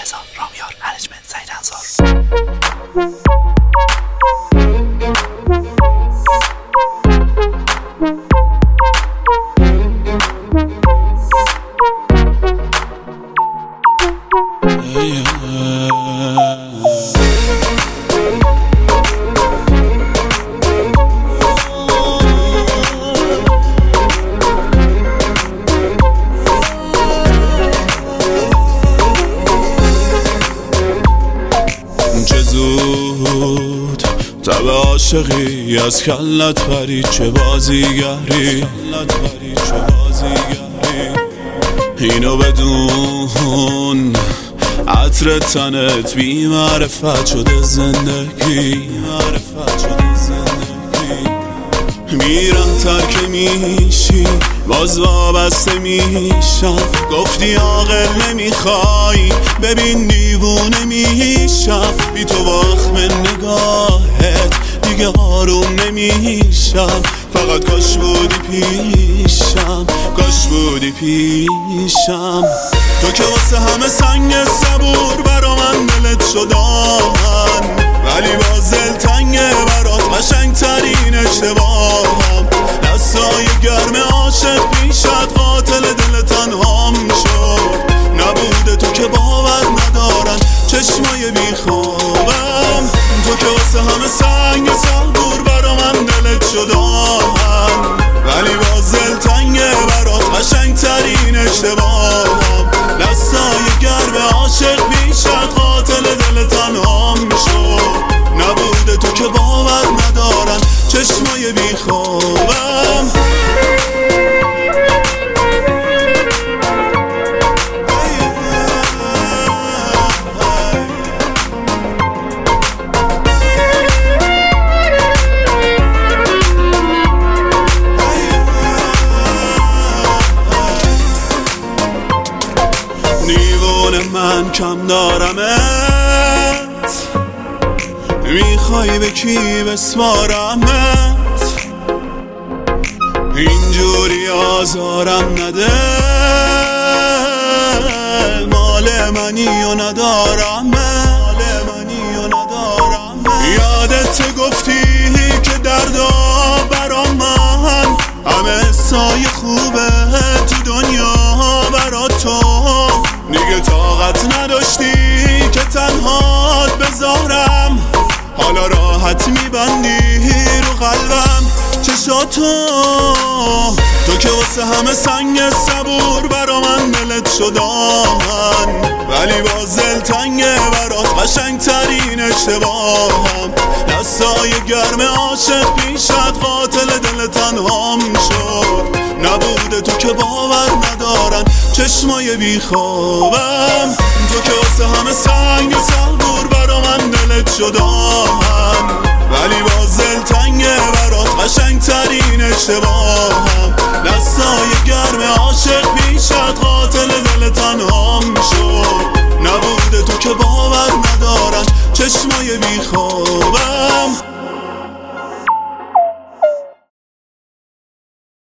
رضا، رامیار، انجمنت، سعید انصار. چه زود تب عاشقی از کلت پرید، چه بازیگری اینو بدون عطر تنت بی معرفت شده زندگی. میرم ترک میشی باز وابسته میشم، گفتی عاقل نمیخوای ببین دیوونه میشم، بی تو واخم نگاهت دیگه آروم نمیشم، فقط کاش بودی پیشم، کاش بودی پیشم. تو که واسه همه سنگ صبور برا من دلت شدن، ولی باز دلتنگه برات قشنگ ترین اشتباهم، دستای گرم عاشق پیشت قاتل دل تنهام شد، نبوده تو که باور ندارن چشمای بیخوابم، تو که واسه همه سنگ صبور برا من دلت شدن، ولی باز دلتنگه برات قشنگ ترین اشتباهم، دستای گرم عاشق پیشت قاتل دل تنهام شد، نبوده تو که باور ندارن چشمای بیخوابم. دیوونه من کم دارمت، میخوای به کی بسپارمت، اینجوری آزارم نده، مال منی و ندارمت، یادت گفتی که دردا برا من همه سای خوبه تو دنیا برا تو، دیگه طاقت نداشتی که تنهات بذارم، حالا راحت میبندی رو قلبم چشاتو، تو که واسه همه سنگ صبور برا من دلت شدن، ولی باز دلتنگه برات قشنگ ترین اشتباهم، دستای گرم عاشق پیشت قاتل دل تنهام شد، نبوده تو که باور ندارن چشمای بیخوابم، تو که واسه همه سنگ صبور برا من دلت شدن، ولی باز دلتنگه برات قشنگ ترین اشتباهم، دستای گرم عاشق پیشت قاتل دل تنهام شد، نبوده تو که باور ندارن چشمای بیخوابم.